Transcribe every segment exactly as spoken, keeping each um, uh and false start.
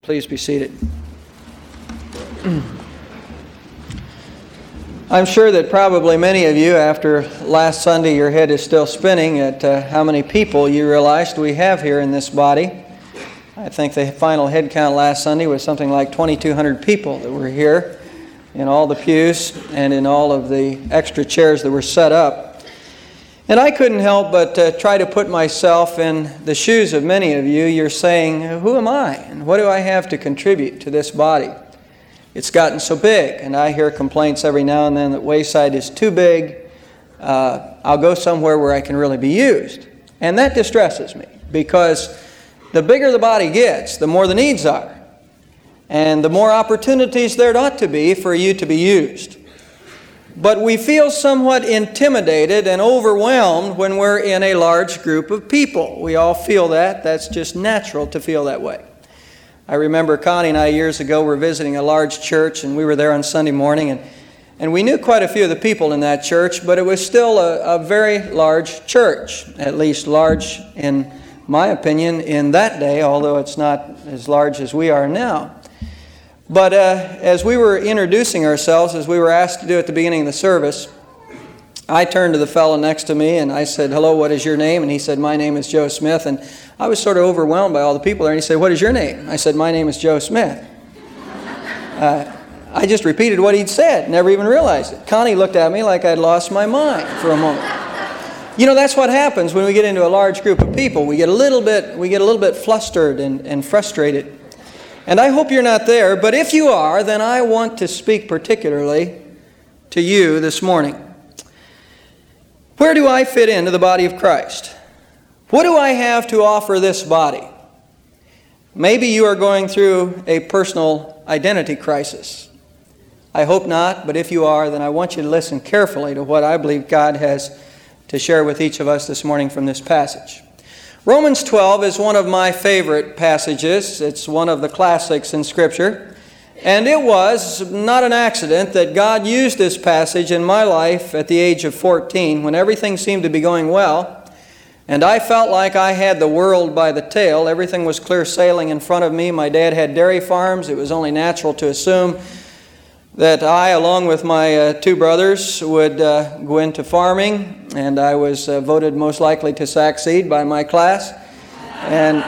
Please be seated. I'm sure that probably many of you, after last Sunday, your head is still spinning at uh, how many people you realized we have here in this body. I think the final head count last Sunday was something like twenty-two hundred people that were here in all the pews and in all of the extra chairs that were set up. And I couldn't help but uh, try to put myself in the shoes of many of you. You're saying, who am I and what do I have to contribute to this body? It's gotten so big, and I hear complaints every now and then that Wayside is too big. Uh, I'll go somewhere where I can really be used. And that distresses me, because the bigger the body gets, the more the needs are. And the more opportunities there ought to be for you to be used. But we feel somewhat intimidated and overwhelmed when we're in a large group of people. We all feel that. That's just natural to feel that way. I remember Connie and I years ago were visiting a large church, and we were there on Sunday morning, and, and we knew quite a few of the people in that church, but it was still a, a very large church, at least large in my opinion in that day, although it's not as large as we are now. But uh, as we were introducing ourselves, as we were asked to do at the beginning of the service, I turned to the fellow next to me and I said, hello, what is your name? And he said, my name is Joe Smith. And I was sort of overwhelmed by all the people there. And he said, what is your name? I said, my name is Joe Smith. Uh, I just repeated what he'd said, never even realized it. Connie looked at me like I'd lost my mind for a moment. You know, that's what happens when we get into a large group of people. We get a little bit, we get a little bit flustered and, and frustrated. And I hope you're not there, but if you are, then I want to speak particularly to you this morning. Where do I fit into the body of Christ? What do I have to offer this body? Maybe you are going through a personal identity crisis. I hope not, but if you are, then I want you to listen carefully to what I believe God has to share with each of us this morning from this passage. Romans twelve is one of my favorite passages. It's one of the classics in Scripture. And it was not an accident that God used this passage in my life at the age of fourteen, when everything seemed to be going well. And I felt like I had the world by the tail. Everything was clear sailing in front of me. My dad had dairy farms. It was only natural to assume that I, along with my uh, two brothers, would uh, go into farming, and I was uh, voted most likely to succeed by my class, and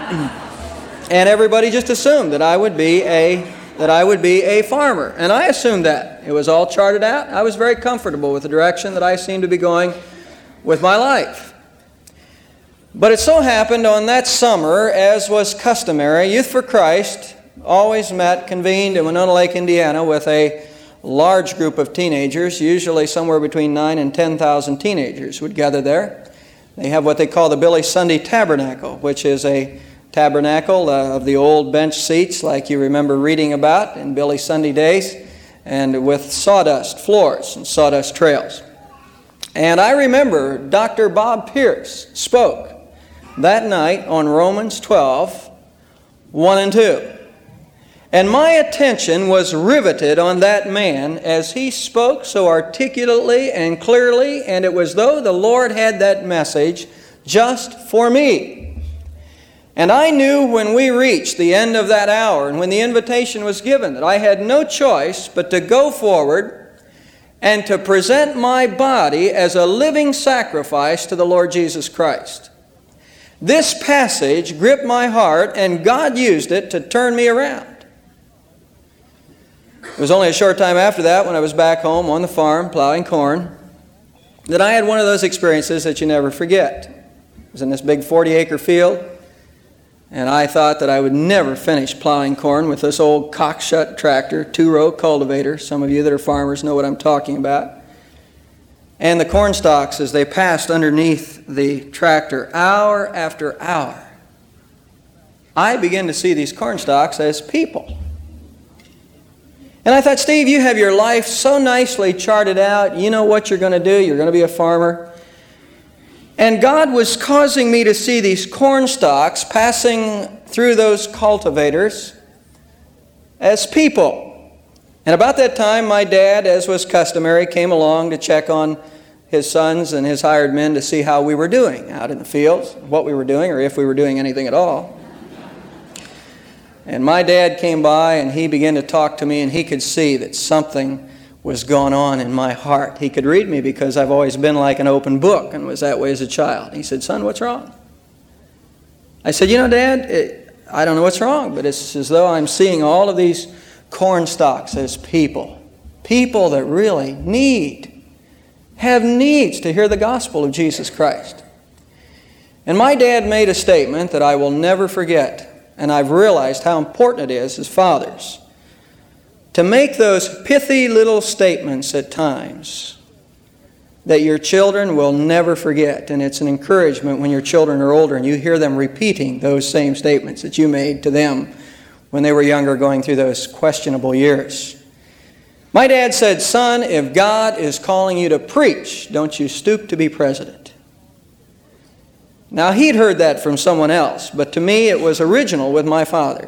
and everybody just assumed that I would be a that I would be a farmer, and I assumed that. It was all charted out. I was very comfortable with the direction that I seemed to be going with my life. But it so happened on that summer, as was customary, Youth for Christ always met, convened in Winona Lake, Indiana, with a large group of teenagers. Usually somewhere between nine and ten thousand teenagers would gather there. They have what they call the Billy Sunday Tabernacle, which is a tabernacle uh, of the old bench seats like you remember reading about in Billy Sunday days, and with sawdust floors and sawdust trails. And I remember Doctor Bob Pierce spoke that night on Romans twelve, one and two. And my attention was riveted on that man as he spoke so articulately and clearly, and it was though the Lord had that message just for me. And I knew when we reached the end of that hour and when the invitation was given that I had no choice but to go forward and to present my body as a living sacrifice to the Lord Jesus Christ. This passage gripped my heart, and God used it to turn me around. It was only a short time after that, when I was back home on the farm plowing corn, that I had one of those experiences that you never forget. It was in this big forty-acre field, and I thought that I would never finish plowing corn with this old cock-shut tractor, two-row cultivator. Some of you that are farmers know what I'm talking about. And the corn stalks, as they passed underneath the tractor, hour after hour, I began to see these corn stalks as people. And I thought, Steve, you have your life so nicely charted out. You know what you're going to do. You're going to be a farmer. And God was causing me to see these corn stalks passing through those cultivators as people. And about that time, my dad, as was customary, came along to check on his sons and his hired men to see how we were doing out in the fields, what we were doing, or if we were doing anything at all. And my dad came by and he began to talk to me, and he could see that something was going on in my heart. He could read me because I've always been like an open book and was that way as a child. He said, "Son, what's wrong?" I said, "You know, Dad, it, I don't know what's wrong, but it's as though I'm seeing all of these corn stalks as people. People that really need, have needs to hear the gospel of Jesus Christ." And my dad made a statement that I will never forget, and I've realized how important it is as fathers to make those pithy little statements at times that your children will never forget. And it's an encouragement when your children are older and you hear them repeating those same statements that you made to them when they were younger, going through those questionable years. My dad said, "Son, if God is calling you to preach, don't you stoop to be president." Now, he'd heard that from someone else, but to me it was original with my father.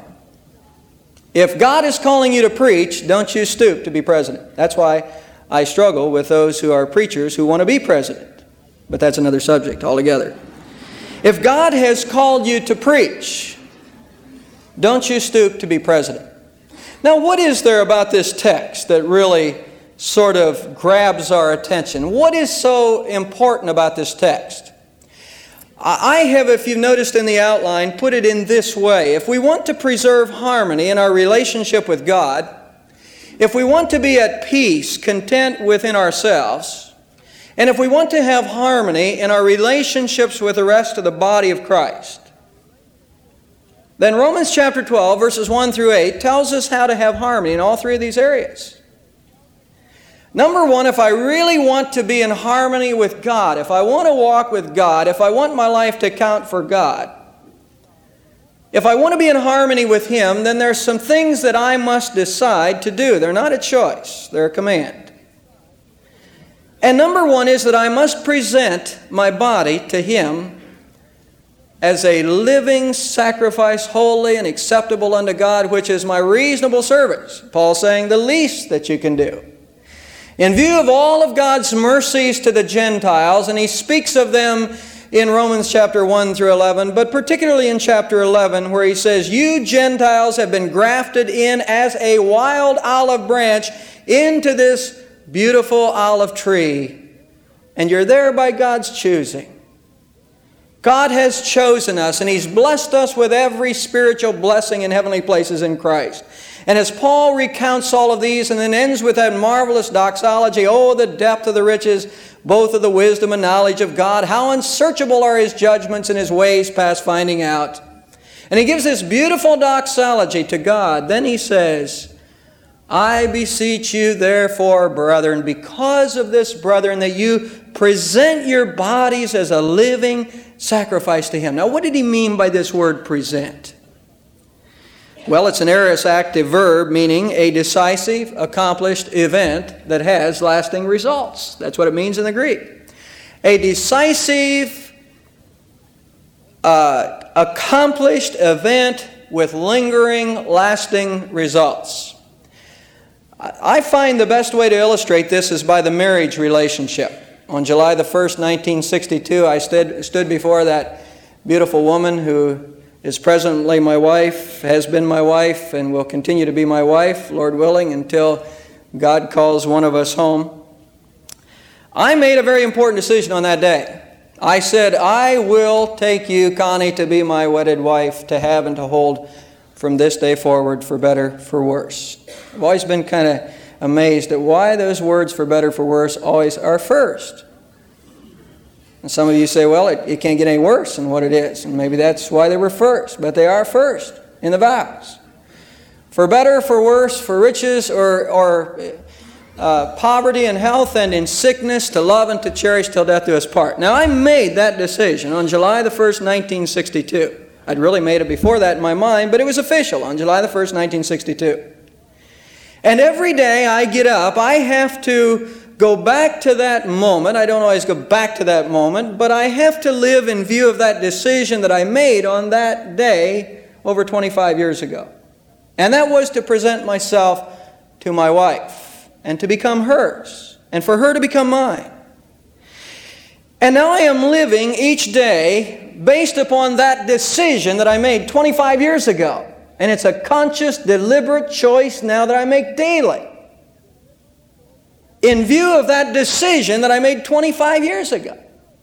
If God is calling you to preach, don't you stoop to be president. That's why I struggle with those who are preachers who want to be president. But that's another subject altogether. If God has called you to preach, don't you stoop to be president. Now, what is there about this text that really sort of grabs our attention? What is so important about this text? I have, if you've noticed in the outline, put it in this way. If we want to preserve harmony in our relationship with God, if we want to be at peace, content within ourselves, and if we want to have harmony in our relationships with the rest of the body of Christ, then Romans chapter twelve, verses one through eight, tells us how to have harmony in all three of these areas. Number one, if I really want to be in harmony with God, if I want to walk with God, if I want my life to count for God, if I want to be in harmony with Him, then there's some things that I must decide to do. They're not a choice, they're a command. And number one is that I must present my body to Him as a living sacrifice, holy and acceptable unto God, which is my reasonable service. Paul's saying the least that you can do. In view of all of God's mercies to the Gentiles, and he speaks of them in Romans chapter one through eleven, but particularly in chapter eleven, where he says, "You Gentiles have been grafted in as a wild olive branch into this beautiful olive tree, and you're there by God's choosing." God has chosen us, and He's blessed us with every spiritual blessing in heavenly places in Christ. And as Paul recounts all of these and then ends with that marvelous doxology, "Oh, the depth of the riches, both of the wisdom and knowledge of God, how unsearchable are His judgments and His ways past finding out." And he gives this beautiful doxology to God. Then he says, "I beseech you, therefore, brethren, because of this, brethren, that you present your bodies as a living sacrifice to Him." Now, what did he mean by this word present? Well, it's an aorist active verb, meaning a decisive, accomplished event that has lasting results. That's what it means in the Greek. A decisive, uh, accomplished event with lingering, lasting results. I find the best way to illustrate this is by the marriage relationship. On July the first, nineteen sixty-two, I stood, stood before that beautiful woman who is presently my wife, has been my wife, and will continue to be my wife, Lord willing, until God calls one of us home. I made a very important decision on that day. I said, "I will take you, Connie, to be my wedded wife, to have and to hold from this day forward, for better, for worse." I've always been kind of amazed at why those words "for better, for worse" always are first. And some of you say, well, it, it can't get any worse than what it is. And maybe that's why they were first. But they are first in the vows. For better, for worse, for riches or, or uh, poverty and health, and in sickness, to love and to cherish till death do us part. Now, I made that decision on July the first, nineteen sixty-two. I'd really made it before that in my mind, but it was official on July the first, nineteen sixty-two. And every day I get up, I have to go back to that moment. I don't always go back to that moment, but I have to live in view of that decision that I made on that day over twenty-five years ago. And that was to present myself to my wife and to become hers and for her to become mine. And now I am living each day based upon that decision that I made twenty-five years ago. And it's a conscious, deliberate choice now that I make daily, in view of that decision that I made twenty-five years ago.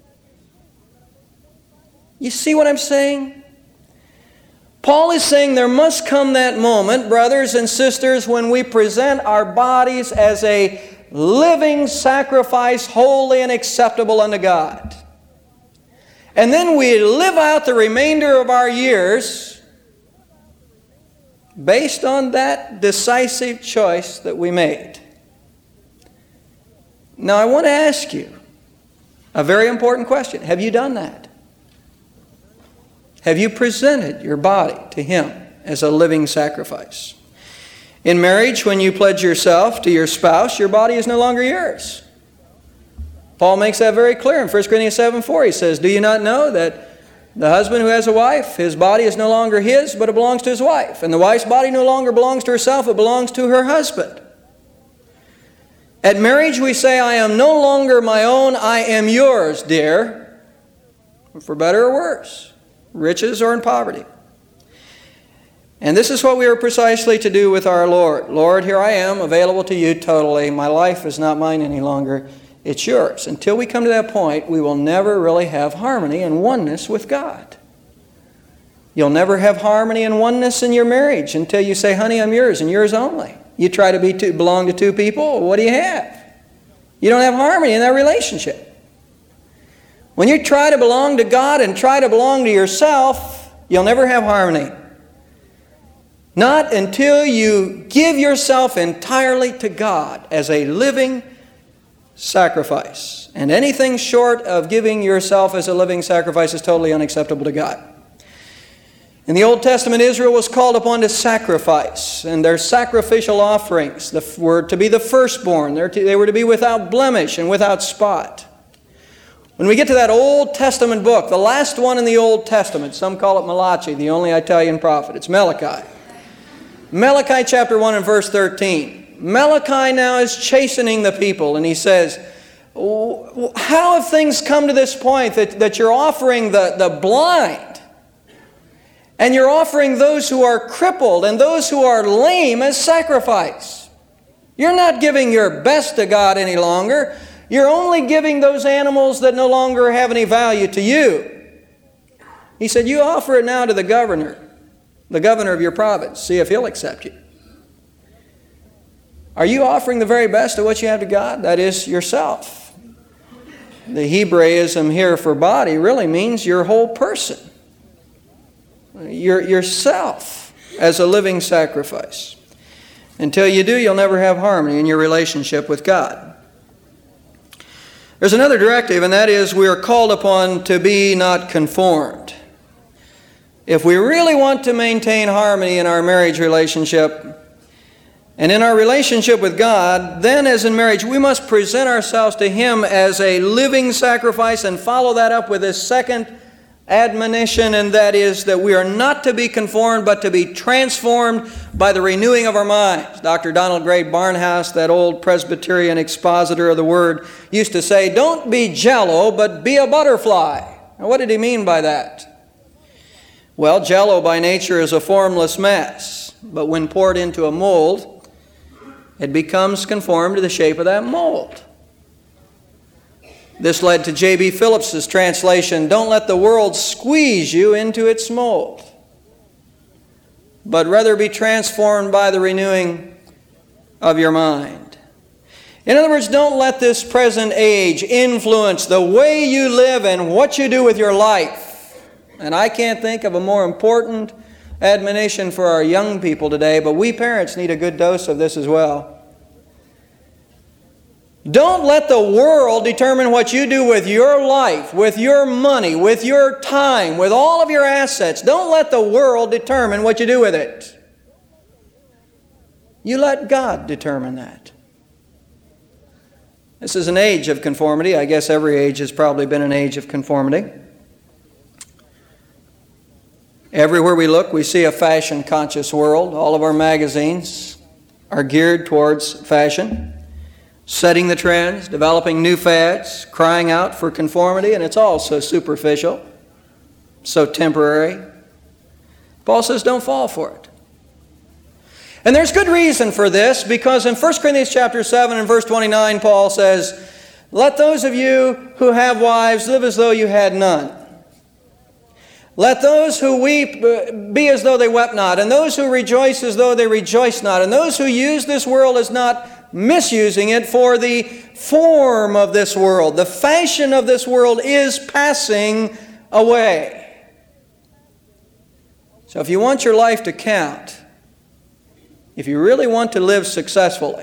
You see what I'm saying? Paul is saying there must come that moment, brothers and sisters, when we present our bodies as a living sacrifice, holy and acceptable unto God. And then we live out the remainder of our years based on that decisive choice that we made. Now, I want to ask you a very important question. Have you done that? Have you presented your body to Him as a living sacrifice? In marriage, when you pledge yourself to your spouse, your body is no longer yours. Paul makes that very clear in First Corinthians seven four. He says, do you not know that the husband who has a wife, his body is no longer his, but it belongs to his wife. And the wife's body no longer belongs to herself, it belongs to her husband. At marriage, we say, I am no longer my own, I am yours, dear, for better or worse, riches or in poverty. And this is what we are precisely to do with our Lord. Lord, here I am, available to you totally. My life is not mine any longer. It's yours. Until we come to that point, we will never really have harmony and oneness with God. You'll never have harmony and oneness in your marriage until you say, honey, I'm yours and yours only. You try to be two, belong to two people, what do you have? You don't have harmony in that relationship. When you try to belong to God and try to belong to yourself, you'll never have harmony. Not until you give yourself entirely to God as a living sacrifice. And anything short of giving yourself as a living sacrifice is totally unacceptable to God. In the Old Testament, Israel was called upon to sacrifice, and their sacrificial offerings were to be the firstborn. They were to be without blemish and without spot. When we get to that Old Testament book, the last one in the Old Testament, some call it Malachi, the only Italian prophet. It's Malachi. Malachi chapter one and verse thirteen. Malachi now is chastening the people, and he says, how have things come to this point that, that you're offering the, the blind, and you're offering those who are crippled and those who are lame as sacrifice? You're not giving your best to God any longer. You're only giving those animals that no longer have any value to you. He said, you offer it now to the governor, the governor of your province. See if he'll accept you. Are you offering the very best of what you have to God? That is yourself. The Hebraism here for body really means your whole person. Your, yourself as a living sacrifice. Until you do, you'll never have harmony in your relationship with God. There's another directive, and that is we are called upon to be not conformed. If we really want to maintain harmony in our marriage relationship and in our relationship with God, then as in marriage, we must present ourselves to Him as a living sacrifice and follow that up with His second admonition, and that is that we are not to be conformed, but to be transformed by the renewing of our minds. Doctor Donald Gray Barnhouse, that old Presbyterian expositor of the Word, used to say, don't be jello, but be a butterfly. Now, what did he mean by that? Well, jello by nature is a formless mass, but when poured into a mold, it becomes conformed to the shape of that mold. This led to J B Phillips's translation, don't let the world squeeze you into its mold, but rather be transformed by the renewing of your mind. In other words, don't let this present age influence the way you live and what you do with your life. And I can't think of a more important admonition for our young people today, but we parents need a good dose of this as well. Don't let the world determine what you do with your life, with your money, with your time, with all of your assets. Don't let the world determine what you do with it. You let God determine that. This is an age of conformity. I guess every age has probably been an age of conformity. Everywhere we look, we see a fashion-conscious world. All of our magazines are geared towards fashion, setting the trends, developing new fads, crying out for conformity, and it's all so superficial, so temporary. Paul says don't fall for it. And there's good reason for this, because in First Corinthians chapter seven and verse twenty-nine, Paul says, "Let those of you who have wives live as though you had none. Let those who weep be as though they wept not, and those who rejoice as though they rejoice not, and those who use this world as not misusing it, for the form of this world, the fashion of this world is passing away." So if you want your life to count, if you really want to live successfully,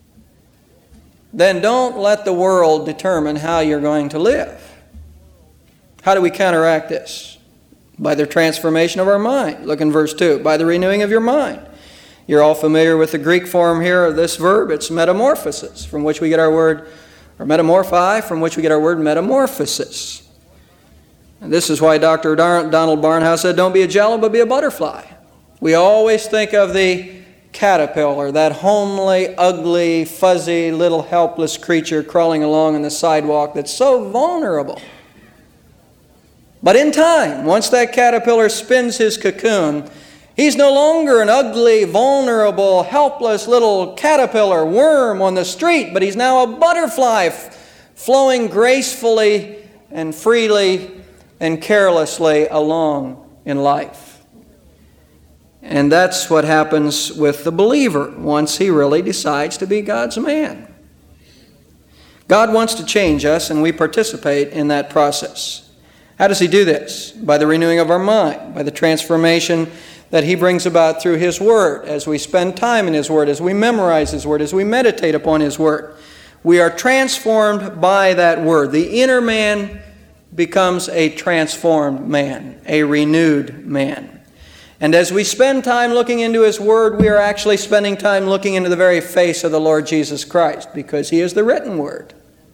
then don't let the world determine how you're going to live. How do we counteract this? By the transformation of our mind. Look in verse two. By the renewing of your mind. You're all familiar with the Greek form here of this verb. It's metamorphosis, from which we get our word, or metamorphi, from which we get our word metamorphosis. And this is why Doctor Donald Barnhouse said, "Don't be a jello, but be a butterfly." We always think of the caterpillar, that homely, ugly, fuzzy, little helpless creature crawling along on the sidewalk that's so vulnerable. But in time, once that caterpillar spins his cocoon, he's no longer an ugly, vulnerable, helpless little caterpillar worm on the street, but he's now a butterfly f- flowing gracefully and freely and carelessly along in life. And that's what happens with the believer once he really decides to be God's man. God wants to change us, and we participate in that process. How does He do this? By the renewing of our mind, by the transformation that He brings about through His Word, as we spend time in His Word, as we memorize His Word, as we meditate upon His Word. We are transformed by that Word. The inner man becomes a transformed man, a renewed man. And as we spend time looking into His Word, we are actually spending time looking into the very face of the Lord Jesus Christ, because He is the written Word.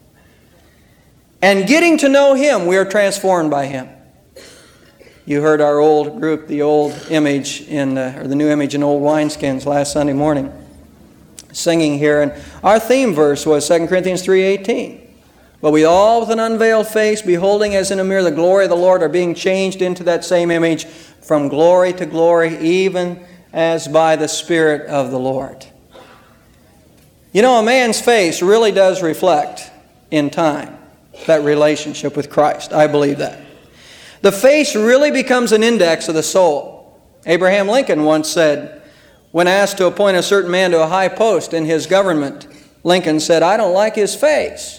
And getting to know Him, we are transformed by Him. You heard our old group, the old image, in, uh, or the new image in old wineskins last Sunday morning, singing here. And our theme verse was Second Corinthians three eighteen. "But we all with an unveiled face, beholding as in a mirror the glory of the Lord, are being changed into that same image from glory to glory, even as by the Spirit of the Lord." You know, a man's face really does reflect in time that relationship with Christ. I believe that. The face really becomes an index of the soul. Abraham Lincoln once said, when asked to appoint a certain man to a high post in his government, Lincoln said, "I don't like his face."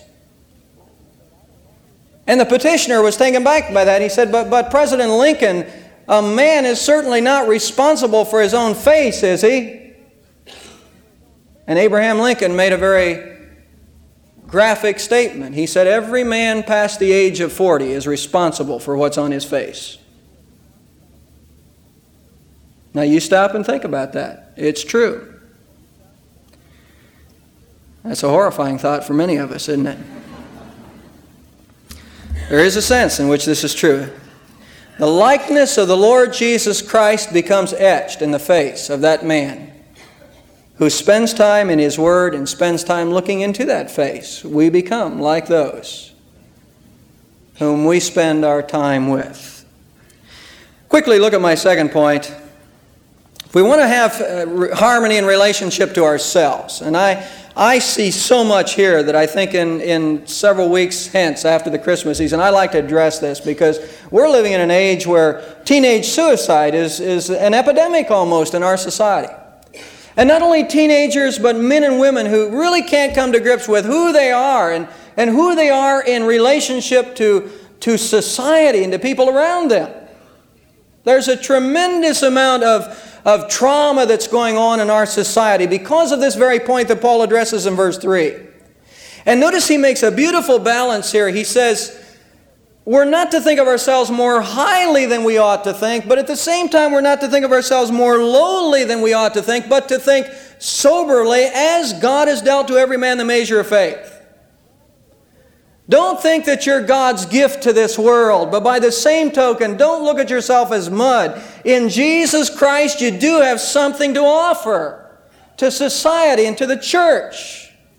And the petitioner was taken back by that. He said, but, but President Lincoln, a man is certainly not responsible for his own face, is he? And Abraham Lincoln made a very graphic statement. He said, every man past the age of forty is responsible for what's on his face. Now you stop and think about that. It's true. That's a horrifying thought for many of us, isn't it? There is a sense in which this is true. The likeness of the Lord Jesus Christ becomes etched in the face of that man who spends time in His Word and spends time looking into that face. We become like those whom we spend our time with. Quickly look at my second point. If we want to have uh, harmony in relationship to ourselves, and I, I see so much here that I think in, in several weeks hence after the Christmas season, I like to address this, because we're living in an age where teenage suicide is, is an epidemic almost in our society. And not only teenagers, but men and women who really can't come to grips with who they are and, and who they are in relationship to, to society and to people around them. There's a tremendous amount of, of trauma that's going on in our society because of this very point that Paul addresses in verse three. And notice he makes a beautiful balance here. He says, we're not to think of ourselves more highly than we ought to think, but at the same time we're not to think of ourselves more lowly than we ought to think, but to think soberly as God has dealt to every man the measure of faith. Don't think that you're God's gift to this world, but by the same token, don't look at yourself as mud. In Jesus Christ, you do have something to offer to society and to the church.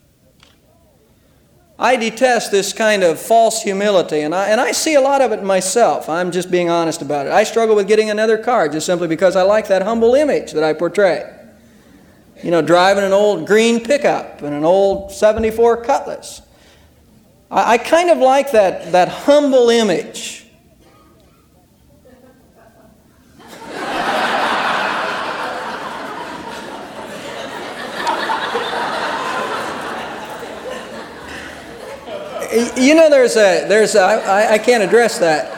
I detest this kind of false humility, and I, and I see a lot of it myself. I'm just being honest about it. I struggle with getting another car just simply because I like that humble image that I portray. You know, driving an old green pickup and an old seventy-four Cutlass. I, I kind of like that, that humble image. You know, there's a, there's a, I, I can't address that.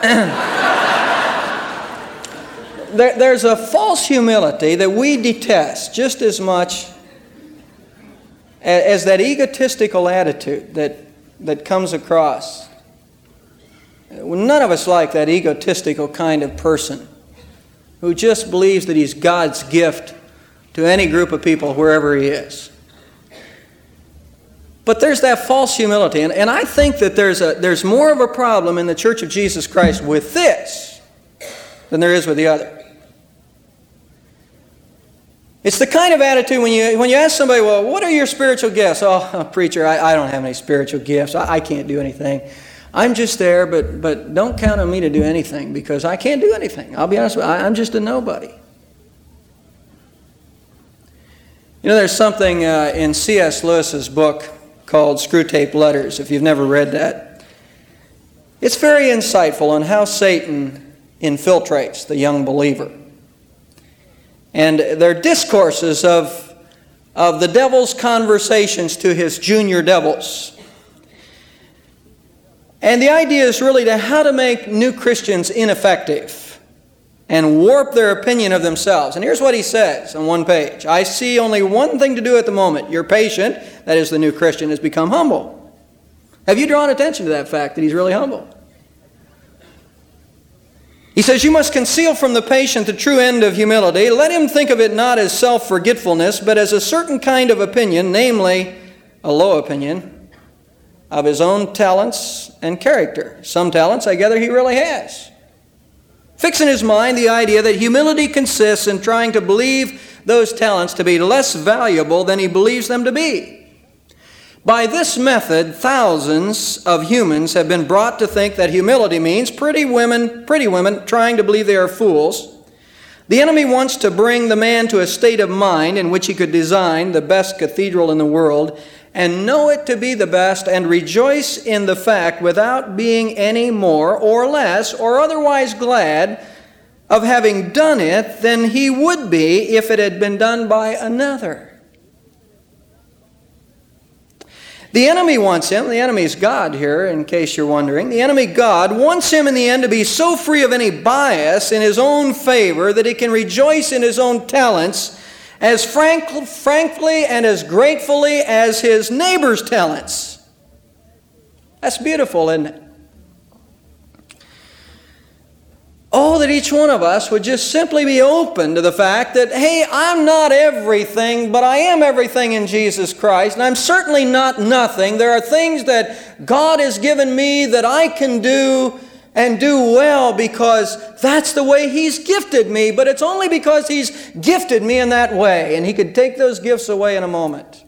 there, there's a false humility that we detest just as much as, as that egotistical attitude that, that comes across. None of us like that egotistical kind of person who just believes that he's God's gift to any group of people wherever he is. But there's that false humility, and, and I think that there's a there's more of a problem in the Church of Jesus Christ with this than there is with the other. It's the kind of attitude when you when you ask somebody, well, what are your spiritual gifts? Oh, preacher, I, I don't have any spiritual gifts. I, I can't do anything. I'm just there, but but don't count on me to do anything because I can't do anything. I'll be honest with you, I, I'm just a nobody. You know, there's something uh, in C S Lewis's book called Screwtape Letters, if you've never read that. It's very insightful on how Satan infiltrates the young believer. And they're discourses of, of the devil's conversations to his junior devils. And the idea is really to how to make new Christians ineffective and warp their opinion of themselves. And here's what he says on one page. I see only one thing to do at the moment. Your patient, that is the new Christian, has become humble. Have you drawn attention to that fact that he's really humble? He says, you must conceal from the patient the true end of humility. Let him think of it not as self-forgetfulness, but as a certain kind of opinion, namely a low opinion of his own talents and character. Some talents, I gather, he really has. Fix in his mind the idea that humility consists in trying to believe those talents to be less valuable than he believes them to be. By this method, thousands of humans have been brought to think that humility means pretty women, pretty women trying to believe they are fools. The enemy wants to bring the man to a state of mind in which he could design the best cathedral in the world and know it to be the best and rejoice in the fact without being any more or less or otherwise glad of having done it than he would be if it had been done by another. The enemy wants him, the enemy is God here in case you're wondering, the enemy God wants him in the end to be so free of any bias in his own favor that he can rejoice in his own talents as frank, frankly and as gratefully as his neighbor's talents. That's beautiful, isn't it? Oh, that each one of us would just simply be open to the fact that, hey, I'm not everything, but I am everything in Jesus Christ, and I'm certainly not nothing. There are things that God has given me that I can do and do well because that's the way He's gifted me, but it's only because He's gifted me in that way, and He could take those gifts away in a moment.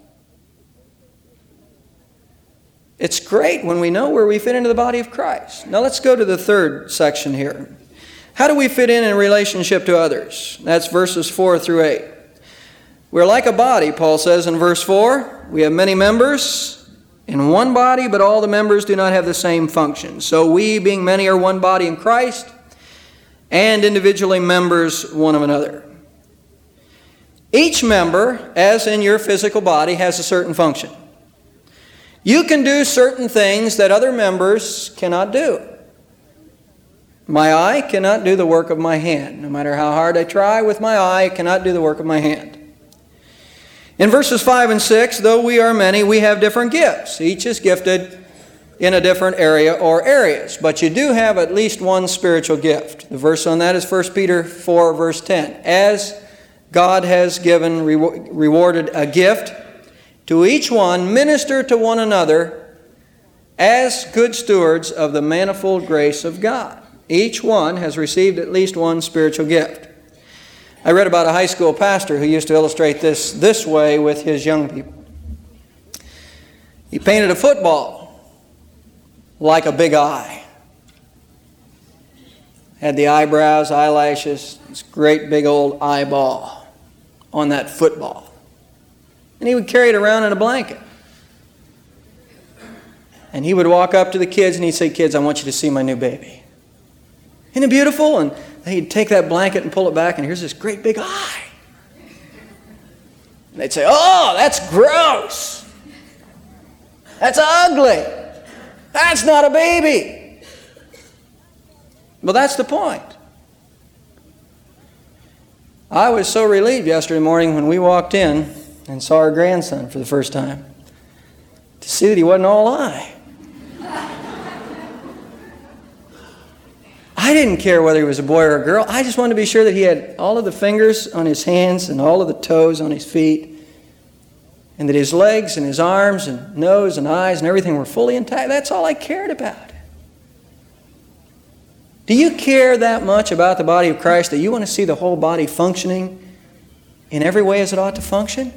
It's great when we know where we fit into the body of Christ. Now let's go to the third section here. How do we fit in in relationship to others? That's verses four through eight. We're like a body, Paul says in verse four. We have many members in one body, but all the members do not have the same function. So we, being many, are one body in Christ, and individually members one of another. Each member, as in your physical body, has a certain function. You can do certain things that other members cannot do. My eye cannot do the work of my hand. No matter how hard I try with my eye, I cannot do the work of my hand. In verses five and six, though we are many, we have different gifts. Each is gifted in a different area or areas. But you do have at least one spiritual gift. The verse on that is First Peter four, verse ten. As God has given, rewarded a gift, to each one minister to one another as good stewards of the manifold grace of God. Each one has received at least one spiritual gift. I read about a high school pastor who used to illustrate this this way with his young people. He painted a football like a big eye. Had the eyebrows, eyelashes, this great big old eyeball on that football. And he would carry it around in a blanket. And he would walk up to the kids and he'd say, "Kids, I want you to see my new baby. Isn't it beautiful?" And he'd take that blanket and pull it back, and here's this great big eye. And they'd say, "Oh, that's gross. That's ugly. That's not a baby." Well, that's the point. I was so relieved yesterday morning when we walked in and saw our grandson for the first time to see that he wasn't all eye. I didn't care whether he was a boy or a girl. I just wanted to be sure that he had all of the fingers on his hands and all of the toes on his feet, and that his legs and his arms and nose and eyes and everything were fully intact. That's all I cared about. Do you care that much about the body of Christ that you want to see the whole body functioning in every way as it ought to function?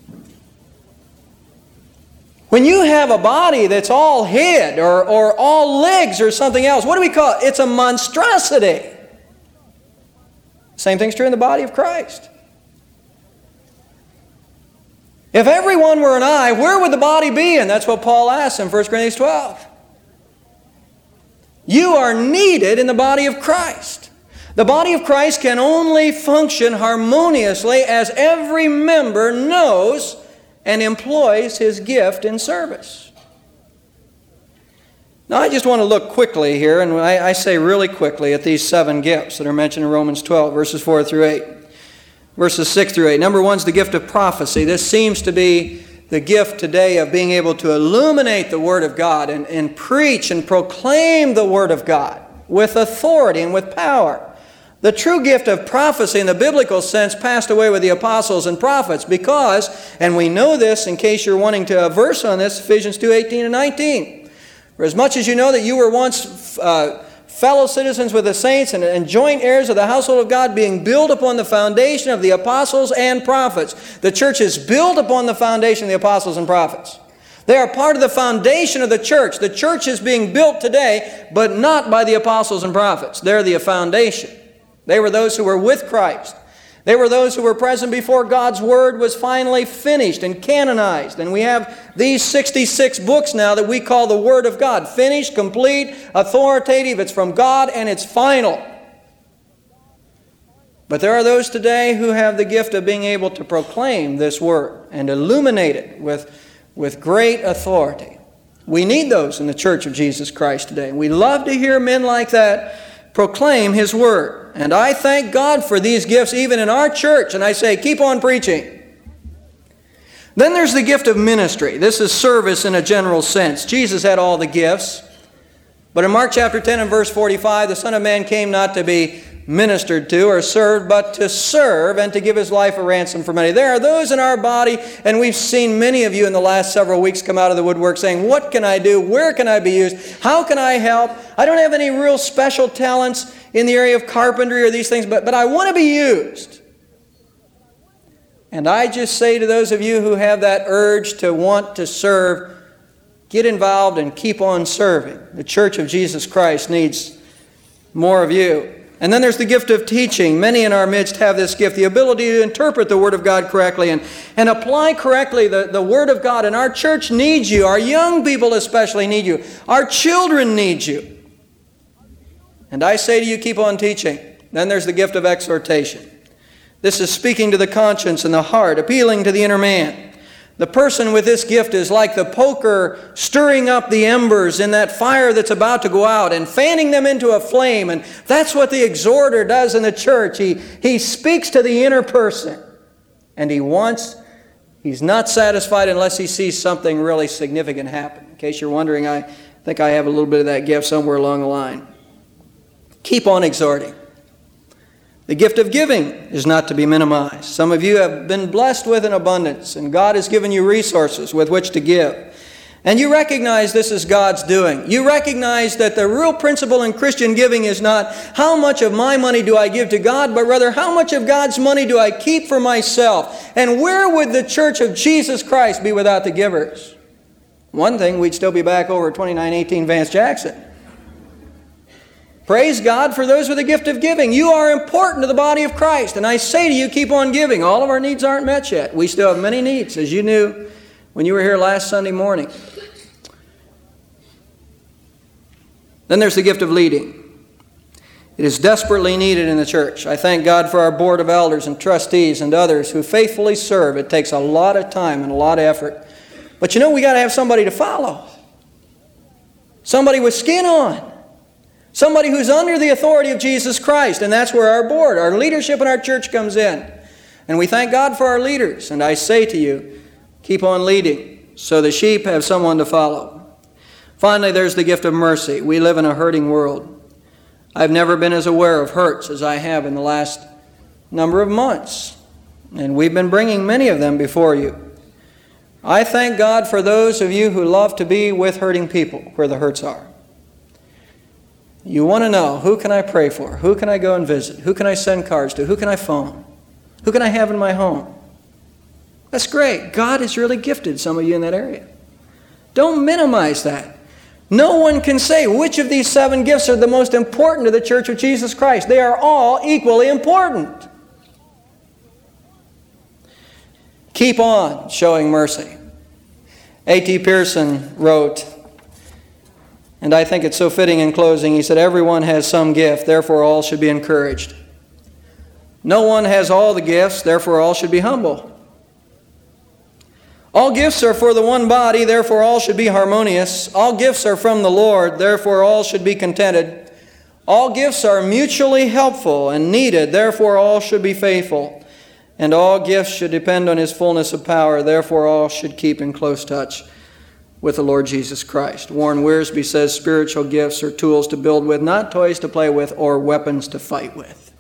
When you have a body that's all head or, or all legs or something else, what do we call it? It's a monstrosity. Same thing's true in the body of Christ. If everyone were an eye, where would the body be? And that's what Paul asks in First Corinthians twelve. You are needed in the body of Christ. The body of Christ can only function harmoniously as every member knows and employs his gift in service. Now, I just want to look quickly here, and I, I say really quickly, at these seven gifts that are mentioned in Romans twelve, verses four through eight. Verses six through eight. Number one is the gift of prophecy. This seems to be the gift today of being able to illuminate the Word of God and, and preach and proclaim the Word of God with authority and with power. The true gift of prophecy in the biblical sense passed away with the apostles and prophets because, and we know this in case you're wanting to a verse on this, Ephesians two eighteen and nineteen. For as much as you know that you were once uh, fellow citizens with the saints and, and joint heirs of the household of God, being built upon the foundation of the apostles and prophets. The church is built upon the foundation of the apostles and prophets. They are part of the foundation of the church. The church is being built today, but not by the apostles and prophets. They're the foundation. They were those who were with Christ. They were those who were present before God's Word was finally finished and canonized. And we have these sixty-six books now that we call the Word of God. Finished, complete, authoritative. It's from God and it's final. But there are those today who have the gift of being able to proclaim this Word and illuminate it with, with great authority. We need those in the Church of Jesus Christ today. We love to hear men like that proclaim His Word. And I thank God for these gifts even in our church. And I say, keep on preaching. Then there's the gift of ministry. This is service in a general sense. Jesus had all the gifts. But in Mark chapter ten and verse forty-five, the Son of Man came not to be ministered to or served, but to serve and to give His life a ransom for many. There are those in our body, and we've seen many of you in the last several weeks come out of the woodwork saying, what can I do? Where can I be used? How can I help? I don't have any real special talents in the area of carpentry or these things, but, but I want to be used. And I just say to those of you who have that urge to want to serve, get involved and keep on serving. The Church of Jesus Christ needs more of you. And then there's the gift of teaching. Many in our midst have this gift, the ability to interpret the Word of God correctly and, and apply correctly the, the Word of God. And our church needs you. Our young people especially need you. Our children need you. And I say to you, keep on teaching. Then there's the gift of exhortation. This is speaking to the conscience and the heart, appealing to the inner man. The person with this gift is like the poker stirring up the embers in that fire that's about to go out and fanning them into a flame. And that's what the exhorter does in the church. He, he speaks to the inner person. And he wants, he's not satisfied unless he sees something really significant happen. In case you're wondering, I think I have a little bit of that gift somewhere along the line. Keep on exhorting. The gift of giving is not to be minimized. Some of you have been blessed with an abundance, and God has given you resources with which to give. And you recognize this is God's doing. You recognize that the real principle in Christian giving is not how much of my money do I give to God, but rather how much of God's money do I keep for myself? And where would the Church of Jesus Christ be without the givers? One thing, we'd still be back over at twenty-nine eighteen Vance Jackson. Praise God for those with the gift of giving. You are important to the body of Christ. And I say to you, keep on giving. All of our needs aren't met yet. We still have many needs, as you knew when you were here last Sunday morning. Then there's the gift of leading. It is desperately needed in the church. I thank God for our board of elders and trustees and others who faithfully serve. It takes a lot of time and a lot of effort. But you know, we got to have somebody to follow. Somebody with skin on. Somebody who's under the authority of Jesus Christ. And that's where our board, our leadership in our church comes in. And we thank God for our leaders. And I say to you, keep on leading so the sheep have someone to follow. Finally, there's the gift of mercy. We live in a hurting world. I've never been as aware of hurts as I have in the last number of months. And we've been bringing many of them before you. I thank God for those of you who love to be with hurting people where the hurts are. You want to know, who can I pray for? Who can I go and visit? Who can I send cards to? Who can I phone? Who can I have in my home? That's great. God has really gifted some of you in that area. Don't minimize that. No one can say which of these seven gifts are the most important to the Church of Jesus Christ. They are all equally important. Keep on showing mercy. A T Pearson wrote, and I think it's so fitting in closing, he said, everyone has some gift, therefore all should be encouraged. No one has all the gifts, therefore all should be humble. All gifts are for the one body, therefore all should be harmonious. All gifts are from the Lord, therefore all should be contented. All gifts are mutually helpful and needed, therefore all should be faithful. And all gifts should depend on His fullness of power, therefore all should keep in close touch with the Lord Jesus Christ. Warren Wiersbe says spiritual gifts are tools to build with, not toys to play with or weapons to fight with.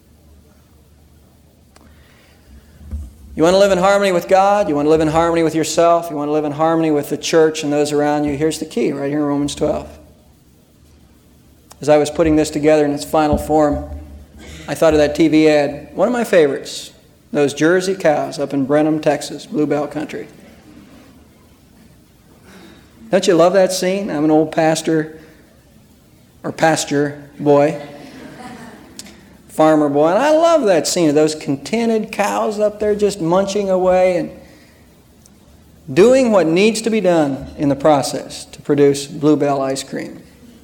You want to live in harmony with God? You want to live in harmony with yourself? You want to live in harmony with the church and those around you? Here's the key right here in Romans twelve. As I was putting this together in its final form, I thought of that T V ad. One of my favorites, those Jersey cows up in Brenham, Texas, Bluebell Country. Don't you love that scene? I'm an old pastor or pasture boy, farmer boy, and I love that scene of those contented cows up there just munching away and doing what needs to be done in the process to produce Bluebell ice cream.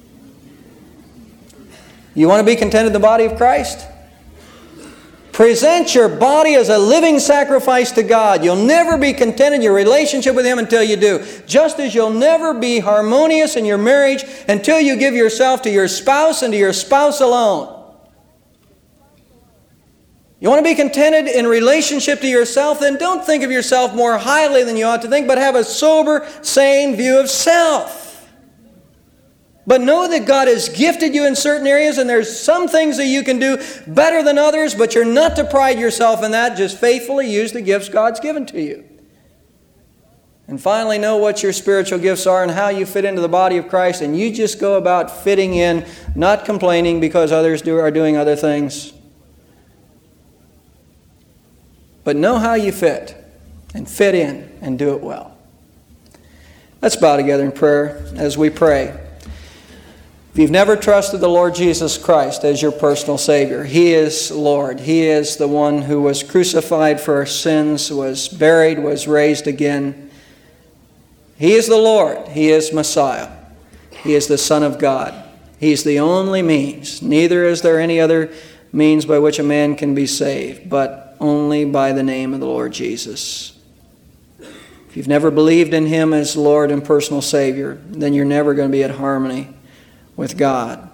You want to be content in the body of Christ? Present your body as a living sacrifice to God. You'll never be content in your relationship with Him until you do. Just as you'll never be harmonious in your marriage until you give yourself to your spouse and to your spouse alone. You want to be contented in relationship to yourself? Then don't think of yourself more highly than you ought to think, but have a sober, sane view of self. But know that God has gifted you in certain areas, and there's some things that you can do better than others, but you're not to pride yourself in that. Just faithfully use the gifts God's given to you. And finally, know what your spiritual gifts are and how you fit into the body of Christ, and you just go about fitting in, not complaining because others do, are doing other things. But know how you fit, and fit in, and do it well. Let's bow together in prayer as we pray. If you've never trusted the Lord Jesus Christ as your personal Savior, He is Lord. He is the one who was crucified for our sins, was buried, was raised again. He is the Lord. He is Messiah. He is the Son of God. He is the only means. Neither is there any other means by which a man can be saved, but only by the name of the Lord Jesus. If you've never believed in Him as Lord and personal Savior, then you're never going to be at harmony with God.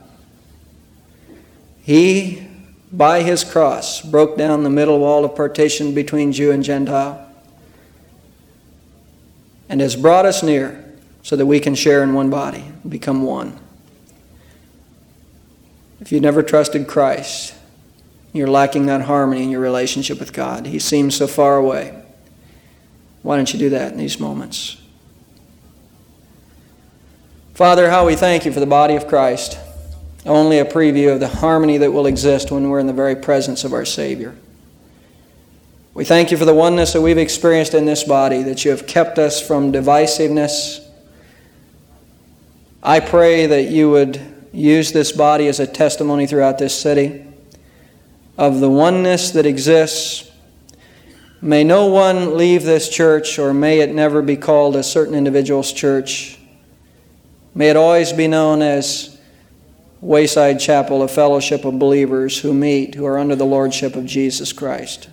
He, by His cross, broke down the middle wall of partition between Jew and Gentile and has brought us near so that we can share in one body, become one. If you've never trusted Christ, you're lacking that harmony in your relationship with God. He seems so far away. Why don't you do that in these moments? Father, how we thank You for the body of Christ. Only a preview of the harmony that will exist when we're in the very presence of our Savior. We thank You for the oneness that we've experienced in this body, that You have kept us from divisiveness. I pray that You would use this body as a testimony throughout this city of the oneness that exists. May no one leave this church, or may it never be called a certain individual's church. May it always be known as Wayside Chapel, a fellowship of believers who meet, who are under the lordship of Jesus Christ.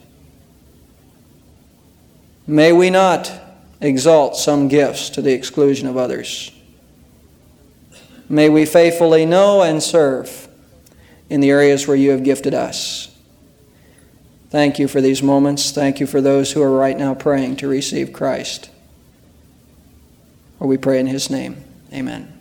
May we not exalt some gifts to the exclusion of others. May we faithfully know and serve in the areas where you have gifted us. Thank you for these moments. Thank you for those who are right now praying to receive Christ. For we pray in his name. Amen.